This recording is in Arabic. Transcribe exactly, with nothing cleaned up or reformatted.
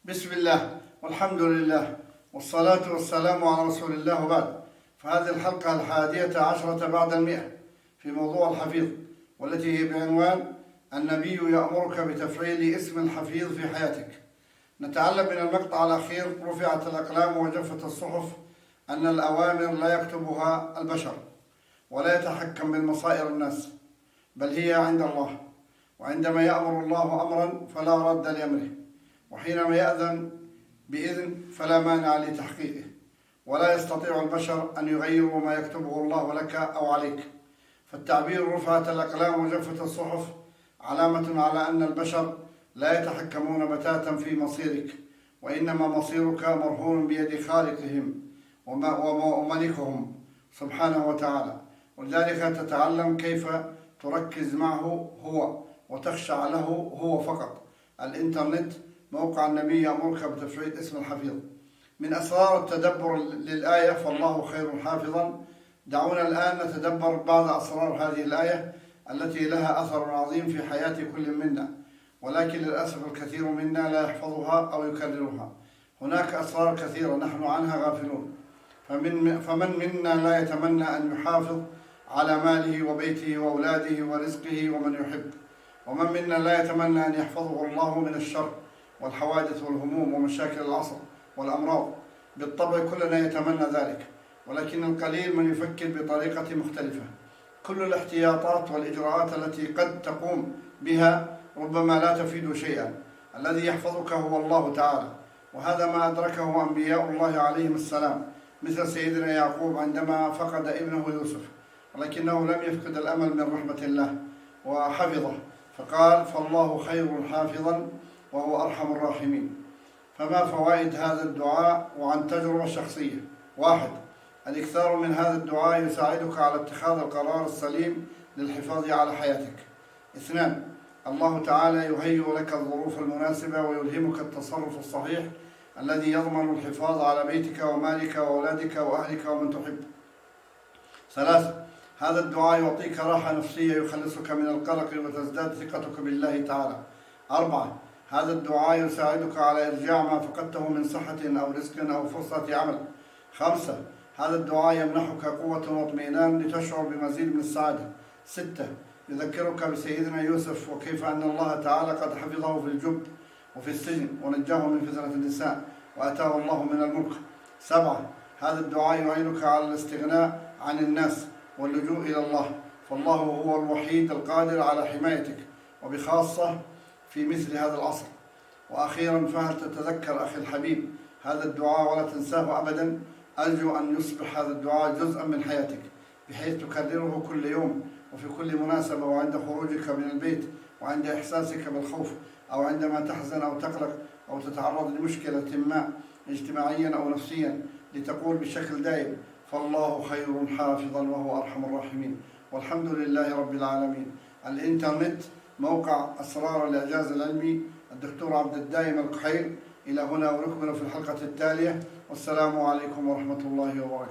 بسم الله والحمد لله والصلاة والسلام على رسول الله وبعد. فهذه الحلقة الحادية عشرة بعد المئة في موضوع الحفيظ، والتي هي بعنوان النبي يأمرك بتفعيل اسم الحفيظ في حياتك. نتعلم من المقطع الأخير رفعت الأقلام وجفت الصحف أن الأوامر لا يكتبها البشر ولا يتحكم بالمصائر الناس، بل هي عند الله، وعندما يأمر الله أمرا فلا رد لأمره، وحينما يأذن بإذن فلا مانع لتحقيقه، ولا يستطيع البشر أن يغيروا ما يكتبه الله لك أو عليك. فالتعبير رفعت الأقلام وجفت الصحف علامة على أن البشر لا يتحكمون بتاتا في مصيرك، وإنما مصيرك مرهون بيد خالقهم وملكهم سبحانه وتعالى. ولذلك تتعلم كيف تركز معه هو وتخشع له هو فقط. الإنترنت موقع النبي يأمرك بتفعيل اسم الحفيظ. من أسرار التدبر للآية فالله خير حافظا. دعونا الآن نتدبر بعض أسرار هذه الآية التي لها أثر عظيم في حياة كل منا، ولكن للأسف الكثير منا لا يحفظها أو يكررها. هناك أسرار كثيرة نحن عنها غافلون، فمن, فمن منا لا يتمنى أن يحافظ على ماله وبيته وأولاده ورزقه ومن يحب، ومن منا لا يتمنى أن يحفظه الله من الشر والحوادث والهموم ومشاكل العصر والأمراض. بالطبع كلنا يتمنى ذلك، ولكن القليل من يفكر بطريقة مختلفة. كل الاحتياطات والإجراءات التي قد تقوم بها ربما لا تفيد شيئا. الذي يحفظك هو الله تعالى، وهذا ما أدركه أنبياء الله عليهم السلام، مثل سيدنا يعقوب عندما فقد ابنه يوسف، ولكنه لم يفقد الأمل من رحمة الله وحفظه، فقال فالله خير حافظا وهو أرحم الراحمين. فما فوائد هذا الدعاء وعن تجربة شخصية؟ واحد، الإكثار من هذا الدعاء يساعدك على اتخاذ القرار السليم للحفاظ على حياتك. اثنان، الله تعالى يهيئ لك الظروف المناسبة ويلهمك التصرف الصحيح الذي يضمن الحفاظ على بيتك ومالك وأولادك وأهلك ومن تحب. ثلاثة، هذا الدعاء يعطيك راحة نفسية يخلصك من القلق وتزداد ثقتك بالله تعالى. أربعة، هذا الدعاء يساعدك على إرجاع ما فقدته من صحة أو رزق أو فرصة عمل. خمسة، هذا الدعاء يمنحك قوة واطمئنان لتشعر بمزيد من السعادة. ستة، يذكرك بسيدنا يوسف وكيف أن الله تعالى قد حفظه في الجب وفي السجن ونجاه من فتنة النساء وأتاه الله من الملك. سبعة، هذا الدعاء يعينك على الاستغناء عن الناس واللجوء إلى الله، فالله هو الوحيد القادر على حمايتك وبخاصة في مثل هذا العصر. وأخيرا، فهل تتذكر أخي الحبيب هذا الدعاء ولا تنساه أبدا؟ أرجو أن يصبح هذا الدعاء جزءا من حياتك، بحيث تكرره كل يوم وفي كل مناسبة، وعند خروجك من البيت، وعند إحساسك بالخوف، أو عندما تحزن أو تقلق أو تتعرض لمشكلة ما اجتماعيا أو نفسيا، لتقول بشكل دائم فالله خير حافظا وهو أرحم الراحمين والحمد لله رب العالمين. الإنترنت موقع أسرار الإعجاز العلمي، الدكتور عبد الدائم الكحيل. إلى هنا ونكمل في الحلقة التالية، والسلام عليكم ورحمة الله وبركاته.